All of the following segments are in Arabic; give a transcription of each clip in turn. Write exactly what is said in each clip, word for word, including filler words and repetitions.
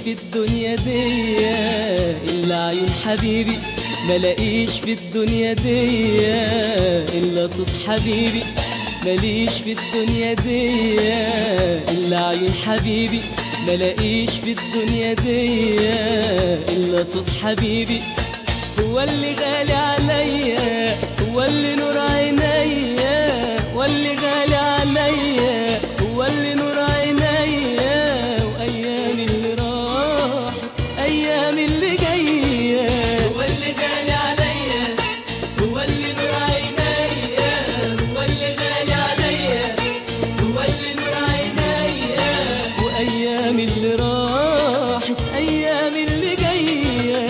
في الدنيا دي إلا عيون حبيبي، ملاقيش في الدنيا دي إلا صوت حبيبي، ماليش في الدنيا دي إلا عيون حبيبي، ملاقيش في الدنيا دي إلا صوت حبيبي. هو اللي غالي عليا، هو اللي نور عينيا، هو اللي غالي عليا، هو اللي نور عينيا، وأيامي اللي راح أيامي اللي جاية. هو اللي غالي عليا، هو اللي نور عينيا، هو اللي غالي عليا، هو اللي نور عينيا، وأيامي اللي راحت أيامي اللي جاية.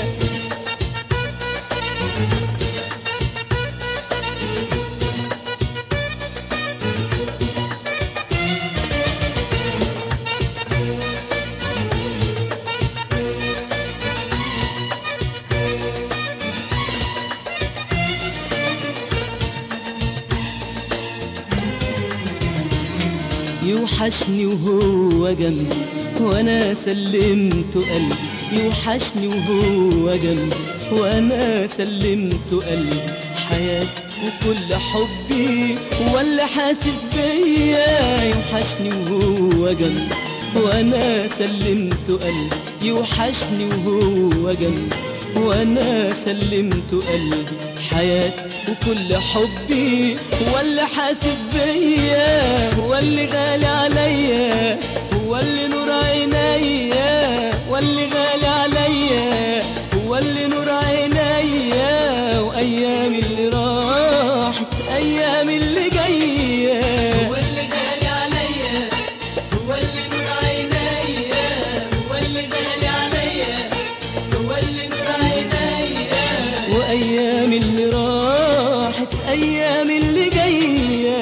يوحشني وهو جنبي وانا سلمت قلبي، يوحشني وهو جنبي وانا سلمت قلبي، حياتي وكل حبي هو اللي حاسس بيا. يوحشني وهو جنبي وانا سلمت قلبي، يوحشني وهو جنبي وانا سلمت قلبي، حياتي وكل حبي هو اللي حاسس بيا، هو اللي غالي عليا، هو اللي نور عينيا، هو اللي غالي عليا، هو اللي نور عينيا، وايامي اللي راحت ايامي اللي جايه. هو اللي غالي عليا، هو اللي نور عينيا، هو اللي غالي عليا، هو اللي نور عينيا، وايامي اللي راحت ايامي اللي جايه.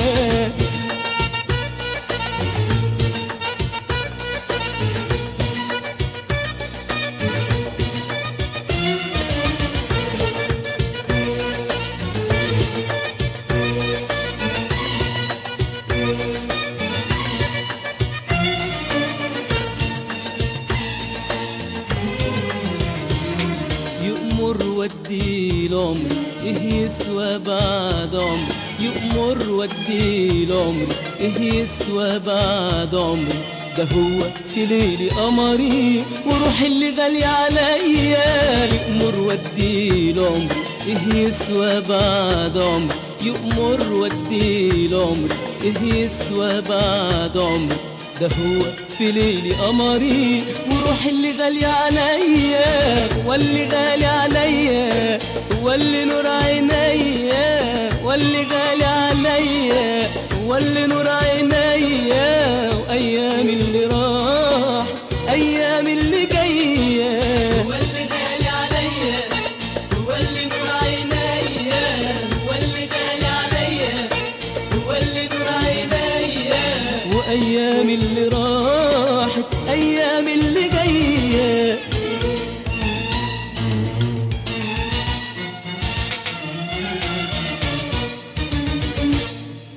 يأمر ودي العمر ايه يسوى بعد عمر، يأمر ودي العمر ايه يسوى بعد عمر، ده هو في ليلي قمري وروحي اللي غالية عليا. يأمر ودي العمر ايه يسوى بعد عمر، يأمر ودي العمر ايه يسوى بعد عمر، ده هو في ليلي قمري وروحي اللي غالية عليا، هو اللي غالي عليا، هو اللي نور عينيا، هو اللي غالي عليا، هو اللي نور عينيا، وايامي اللي راح ايامي اللي جايه. هو اللي غالي عليا، هو اللي نور عينيا، هو اللي غالي عليا، هو اللي نور عينيا، وايامي اللي راحت ايامي